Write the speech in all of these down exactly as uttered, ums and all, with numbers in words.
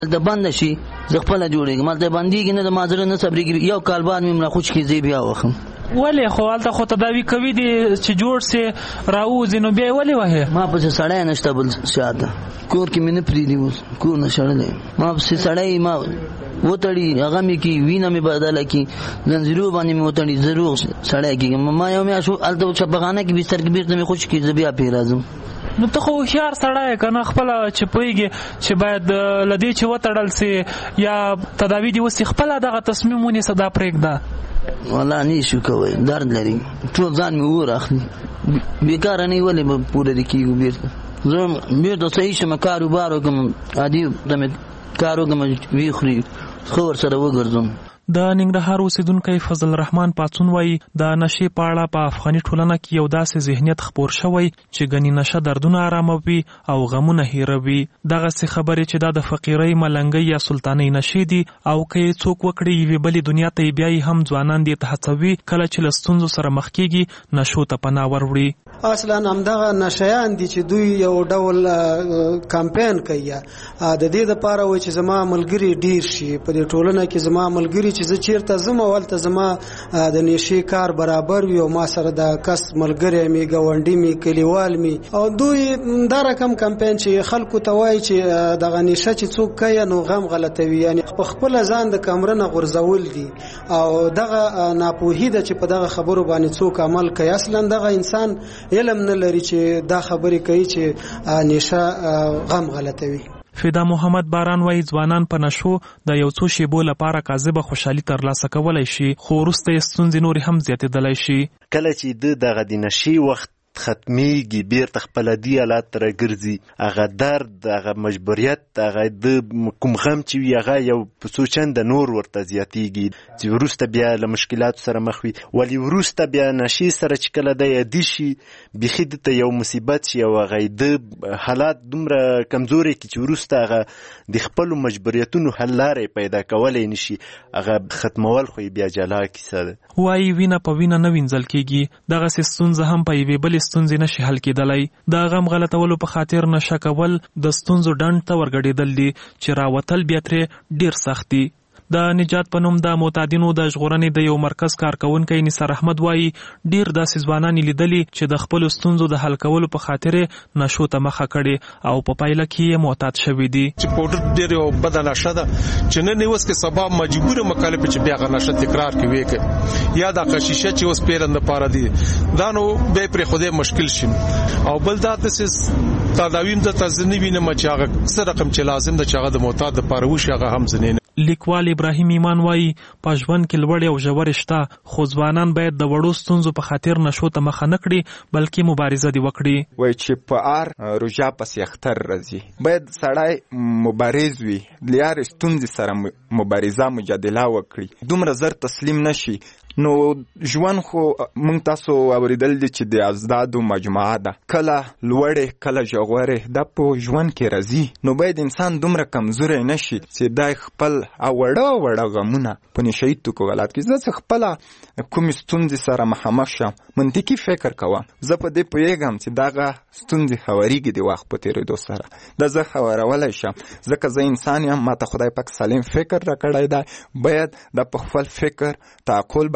د بند شي زه خپل جوړېږم مال د بندېږي نه د مازره نه صبرېږي یو کال بعد مې ملا خوش کې زی بیا وخم ولې خو هلته خو تداوي کوي دي چې جوړ سي راوځي نو بیا ولې وهې ما پسې سړی نشته بل شاته کور کې مې نه پرېږدي اوس کور نه شړلی ما پسې سړی ما وتړي هغه مې کې وینه مې بدله کړي زنځیرو باندې مې وتړي زه روغ سړی کېږم ما یو میاشت هلته شفاخانه کې بستر کې بېرته مې خوش کړي زه بیا پرې راځم نو ته خو هوښیار سړی که نه خپله چې پوهېږي چې باید له دې چې وتړل سي یا تداوي دې وسي خپله دغه تصمیم ونیسه دا پرېږده والله نه شو کوی درد لري ټول ځان مې اور اخلي بېکاره نه ولې به پوره دې کېږو بېرته زه بېرته صحیح شم کاروبار وکړم عادي ته مې کار وکړم ویې خوري ښه ورسره وګرځم. د ننګرهار اوسیدونکی فضل الرحمن پاڅون وایي د نشې په اړه په افغاني ټولنه کې یو داسې ذهنیت خپور شوی چې ګنې نشه دردونه آراموي او غمونه هیروي. دغسې خبرې چې دا د فقیرۍ ملنګۍ یا سلطانۍ نشې دي او که یې څوک وکړي یوې بلې دنیا ته یې بیایي هم ځوانان دې ته هڅوي کله چې له ستونزو سره مخ کېږي نشو ته پناه وروړي. اصلا همدغه نشیان دي چې دوی یو ډول کمپین کوي د دې لپاره وایي چې زما ملګري ډیر شي په دې ټولنه کې زما ملګري چې زه چیرته ځم ولته زما د نشي کار برابر وي او ما سره د کس ملګری مې ګاونډي مې کلیوال مې او دوی دا رقم کمپین چې خلکو ته وایي چې دغه نشه چې څوک کوي نو غم غلطوي یعنی په خپل ځان د کمرنه غورځول دي او دغه ناپوهي ده چې په دغه خبرو باندې څوک عمل کوي. اصلا دغه انسان علم نه لري چې دا خبرې کوي چې نشه غم غلطوي. فدا محمد باران وایي ځوانان په نشو د یو څو شیبو لپاره کاذبه خوشحالي ترلاسه کولی شي خو وروسته یې ستونزې نورې هم زیاتېدلی شي. کله چې د دغه د نشي وخت ختمیږي بیرته خپله دې حالات ته راګرځي هغه درد هغه مجبوریت هغه د کوم غم چې وي هغه یو په څو چنده نور ورته زیاتېږي چې وروسته بیا له مشکلاتو سره مخ وي ولې وروسته بیا نشې سره چې کله دی یادي شي بیخي ده ته یو مصیبت شي او هغه د حالات دومره کمزوري کړي چې وروسته هغه د خپلو مجبوریتونو حل لارې پیدا کولی نه شي هغه ختمول خو یې بیا جلا کیسه ده. وایي وینه په وینه نه وینځل کېږي دغسې ستونزه هم په یوې بلې ستونزې نشي حل کېدلی. د غم غلطولو په خاطر نشه کول د ستونزو ډنډ ته ورګډېدل دي چې راوتل بیا ترې ډېر سخت دي. د نجات په نوم د معتادینو د ژغورنې د یو مرکز کارکونکی نثار احمد وایي ډېر داسې ځوانان یې لیدلي چې د خپلو ستونزو د حل کولو په خاطر نشو ته مخه کړې او په پایله کې یې معتاد شوي دي. چې پوډر ډېر یو بده نشه ده چې نن یې اوس کې سبا مجبور مکلف چې بیا هغه نشه تکرار کوي کې یا د قشیشه چې اوس پیرند لپاره دي دا نو به پر خوده مشکل شي او بل دا د تداویم د تزنی وینم چې هغه څه رقم چې لازم ده چې هغه د معتاد لپاره وشي هغه هم زنین. لیکوال ابراهیم ایمان وایي په ژوند کې لوړې او ژورې شته خو ځوانان باید د وړو ستونزو په خاطر نشو ته مخه نه کړي بلکې مبارزه دې وکړي. وایي چې په ار روژه پسې اختر راځي باید سړی مبارز وي لیارې ستونزې سره مبارزه مجادله وکړي دومره زر تسلیم نشي. نو ژوند خو مونږ تاسو اوریدل دي چې د ازدادو مجموعه ده کله لوړې کله ژغورې دا په ژوند کې راځي نو باید انسان دومره کمزوری نشي چې دا خپل وړه وړه غمونه په نشهیي توکو غلط کړي. زه خپله کومې ستونزې سره مخامخ شم منطقي فکر کوم زه په دې پوهېږم چې دغه ستونزې هوارېږي د وخت په تېرېدو سره دا زه هوارولی شم ځکه زه انسان یم ما ته خدای پاک سالم فکر راکړی دی باید دا په خپل فکر تعقل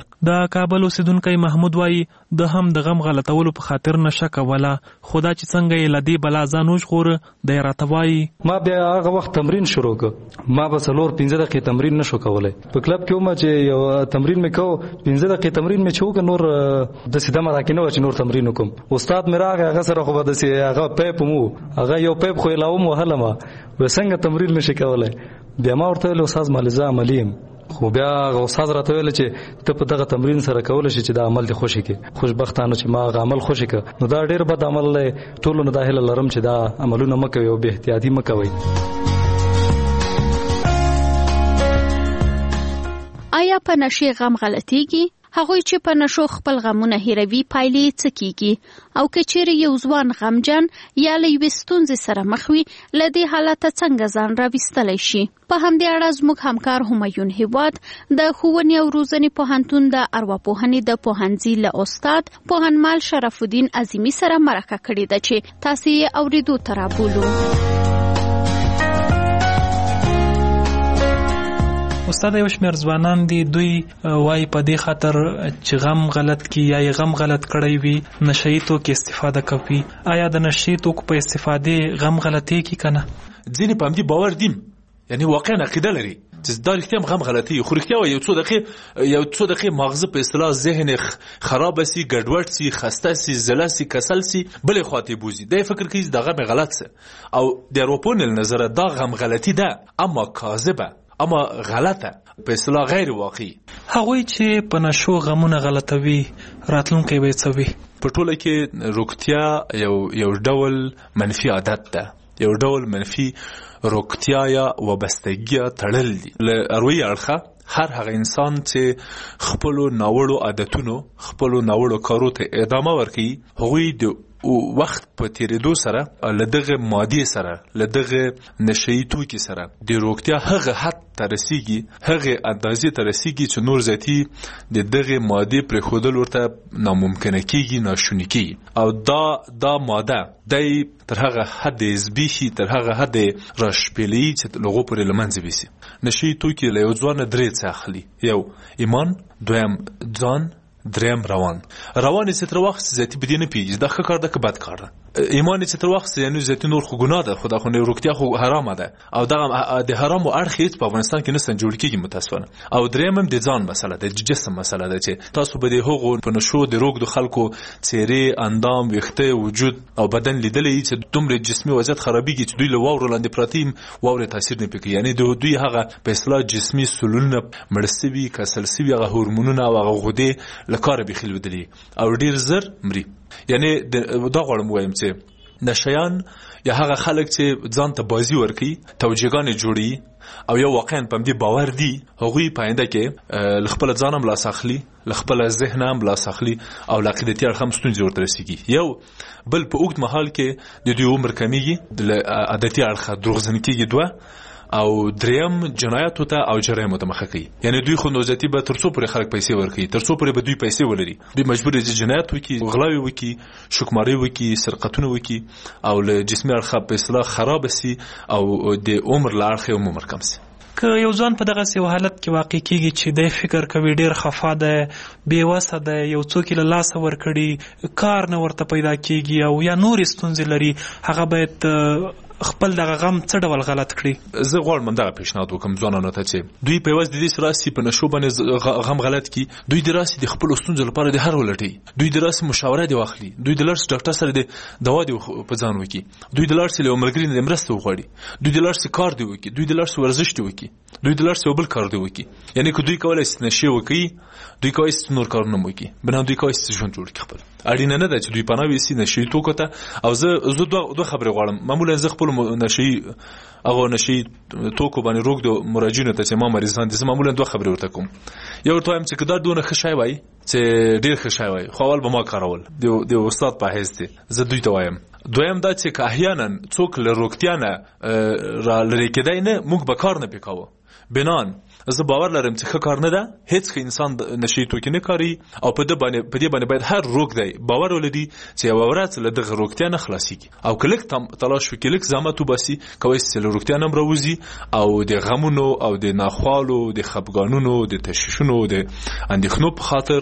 د کابل اوسیدونکی محمود وایي د هم د غم غلطولو په خاطر نشه کوله خو دا چې څنګه یې له دې بلا ځان وژغوره دی راته وایي ما بیا هغه وخت تمرین شروع کړ ما به څلور پنځه دقیقې تمرین نشو کولی په کلب کې وم چې یو تمرین مې کوو پنځه دقیقې تمرین مې چې وکړ نور داسې دمه راکې نه وه چې نور تمرین وکړم. استاد مې راغی هغه سره خو به داسې هغه پیپ مو هغه یو پیپ خو یې لاوم وهلم وایي څنګه تمرین نشي کولی بیا ما ورته ویل استاد مالزه عملي یم خو بیا هغه استاد راته ویل چې ته په دغه تمرین سره کولی شي چې دا عمل دې خوشي کړي خوشبختانه چې ما هغه عمل خوشي کړ نو دا ډېر بد عمل دی ټولو نه دا هیله لرم چې دا عملونه مه کوئ او بې احتیاطي مه کوئ. آیا په نشې غم غلطیږي؟ هغوی چې په نشو خپل غمونه هیروي پایلې څه کیږي او که چیرې یو ځوان غمجن یا له یوې ستونزې سره مخ وي له دې حالته څنګه ځان راویستلی شي؟ په همدې اړه زموږ همکار همایون هیواد د ښوونې او روزنې پوهنتون د ارواپوهنې د پوهنځي له استاد پوهنمال شرف الدین عظیمي سره مرکه کړې ده چې تاسې یې اورېدو ته رابولو. استاد یو شمېر ځوانان دي دوی وایي په دې خاطر چې غم غلط کی یا یې غم غلط کړی وي نشهیي توکو استفاده کوي. آیا د نشهیي توکو په استفادې غم غلطي کی کنه؟ ځینې په همدې باور دي، یعنی واقعا عقیده لري چې دا رښتیا هم غم غلطي، خو رښتیا وایي یو څو دقیقې یو څو دقیقې ماغزه په اصطلاح ذهن خراب سي، ګډوډ سي، خسته سي، زله سي، کسل سي، بلې خواته بوزي. دا فکر کوي دا غم غلط سه او د اروپون نظر دا غم غلطي ده اما کاذبه اما غلطه په اصطلاح غیر واقعي. هغوی چې په نشو غمونه غلطوي راتلونکی به څه وي؟ په ټوله کې روغتیا یو یو ډول منفي عادت ده، یو ډول منفي روغتیا یا وابستګي تړل دي. له اروي اړخه هر هغه انسان چې خپل ناوړو عادتونو خپل ناوړو کارو ته ادامه ورکړي، هغوی د وخت په تیریدو سره لدغه مادي سره لدغه نشهیي توکي سره د روغتیا هغه حد ته رسیږي، هغه اندازې ته رسیږي چې نور ذاتي د دغه مادي پر خودل ورته ناممکنه کیږي، ناشونی کیږي. او دا دا ماده دای تر هغه حد زبیشي، تر هغه حد راشپلی چې لغو پر لمنځ ویسي. نشهیي توکي له یو ځوان درې څخه اخلي، یو ایمان، دویم ځان، دریم روان. روان چې تر وخت ذاتي بدی نه پیږي دا ښه کار ده که بد کار ده. ایمان چې تر وخت یعنی ذاتي نور خو ګناه ده، خو دا خو روغتیا خو حرامه ده او دغه د حرامو اړخ هیڅ په افغانستان کې نسته جوړ کېږي متاسفانه. او دریم هم د ځان مسله ده، د جسم مسله ده چې تاسو به د هغو په نشو د روغ د خلکو څېرې، اندام، ویښته، وجود او بدن لیدلی چې دومره جسمي وضعیت خرابېږي چې دوی له واورو لاندې پراته وي، واورې تاثیر نه پرې کوي. یعنې د دوی هغه په اصطلاح جسمي سلولونه مړه سوي، کسل سوي، هغه هورمونونه او هغه غدې له کاره بیخي لوېدلي او ډېر زر مري. یعنی دا غواړم ووایم چې نشیان یا هغه خلک چې ځان ته بازي ورکوي، توجیهګانې جوړوي او یو واقعا په همدې باور دي، هغوی په آینده کې له خپله ځان هم لاس اخلي، له خپله ذهن هم لاس اخلي او له عقیدتي اړخه هم ستونزې ورته رسېږي. یو بل په اوږد مهال کې د دوی عمر کمیږي، له عادتي اړخه دروغجن کېږي، دوه او دریم جنایاتو ته او جرایمو ته مخه کوي. یعنی دوی خو نوزتي به تر څو پورې خلک پیسې ورکوي، تر څو پورې به دوی پیسې ولري، دوی مجبور دي جنایت وکړي، غلاوې وکړي، شکماري وکړي، سرقتونه وکړي او له جسمي اړخه په اصطلاح خراب سي او د عمر له اړخه هم عمر کم سي. که یو ځوان په دغسې یو حالت کې واقع کېږي چې دی فکر کوي ډېر خفا دی، بېوسه دی، یو څوک یې له لاسه ورکړي، کار نه ورته پیدا کېږي او یا نورې ستونزې لري، هغه باید خپل دغه غم څه ډول غلط کړي؟ زه غواړم دغه پیشنهاد وکړم ځوانانو ته چې دوی په یوازې د دې سره راسي په نشو باندې غم غلط کړي، دوی د راسي د خپلو ستونزو لپاره د هر ولټي، دوی د راسي مشاوره دې واخلي، دوی د لارسي ډاکټر سره د دوا دې په ځان وکړي، دوی د لارسي له ملګري نه مرسته وغواړي، دوی د لارسي کار دې وکړي، دوی د لارسي ورزش دې وکړي، دوی د لارسي بل کار دې وکړي. یعنی که دوی کولای شي نشي وکړي، دوی کولای شي نور کارونه وکړي، بنا دوی کولای شي ژوند جوړ کړي خپل. اړینه نه ده چې دوی پناه ویسي نشي توکو ته. او زه زه دوه دوه خبرې غواړم. معمولا زه خپل نشي هغه نشي توکو باندې روغ د مراجعینو ته چې ما مریضان دي، زه معمولا دوه خبرې ورته کوم. یو ورته وایم چې که دا دونه ښه شی وایي چې ډېر ښه شی وایي، خو اول به ما کارول د استاد په حیث دی، زه دوی ته وایم. دویم دا چې که احیانا څوک له روغتیا نه را لرې کېدی نه، موږ به کار نه پې کوو. بنان زه باور لرم چې ښه کار نه ده، هیڅ ښه انسان نشي توکي نه کاري او په دې باندې په دې باندې باید هر روغ دی باور ولري چې یوه ورځ له دغه روغتیا نه خلاصېږي او که لږ تلاش وکړي، لږ زحمت وباسي، کولی شي له روغتیا نه هم راوځي او د غمونو او د ناخوالو، د خفګانونو، د تشویشونو، د اندېښنو په خاطر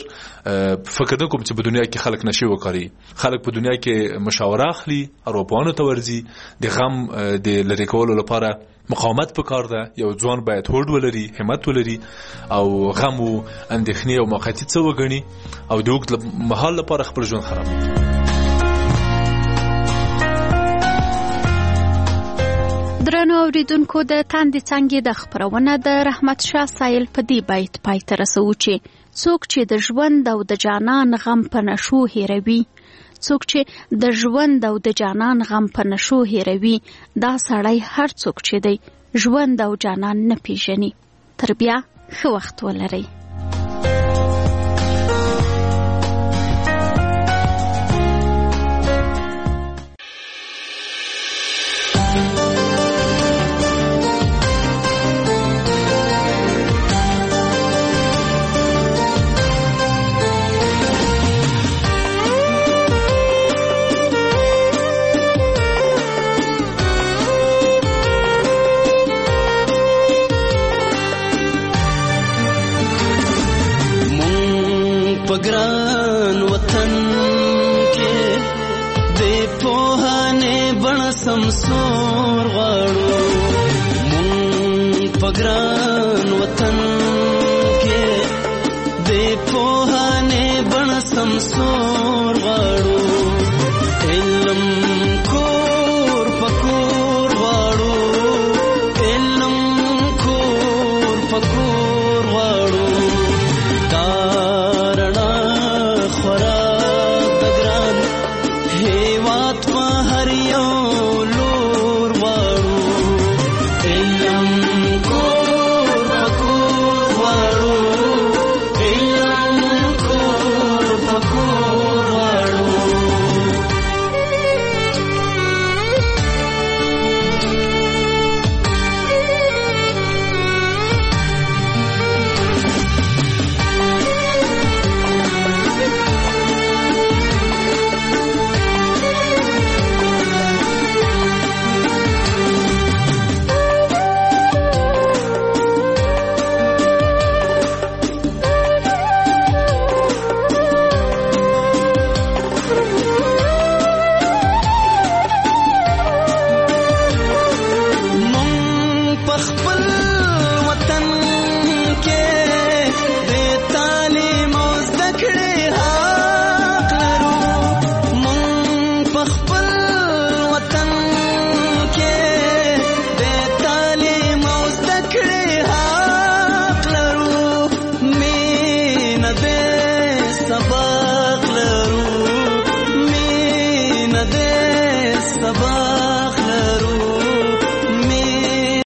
فکر نه کوم چې په دنیا کې خلک نشي وکاري. خلک په دنیا کې مشاوره اخلي، اروپانو ته ورځي، د غم د لرې کولو لپاره مقاومت پکار ده. یو ځوان باید هوډ ولري، همت ولري او غم او اندېښنې او موقتي څه وګڼي او د اوږد مهال لپاره خپل ژوند خراب کړي. درنو اوریدونکو، د تاندې څانګې د خپرونه د رحمت شاه سایل په دې بیت پای ته رسوو چې څوک چې د ژوند او د جانان غم په نشو هیروي، څوک چې د ژوند او د جانان غم په نشو هیروي، دا سړی هر څوک چې دی ژوند او جانان نه پیژني. تر بیا ښه وخت ولرئ. پګران وطن کې د پوهانه بڼ سمسور غواړو مونږ پګران وطن کې د پوهانه بڼ سمسور غواړو علم کور پکور غواړو علم کور پکور غواړو کارنا خورا دګران هیوات په هر یو لور غواړو علم کور پکور غواړو علم کور پکور غواړو مونږ په خپل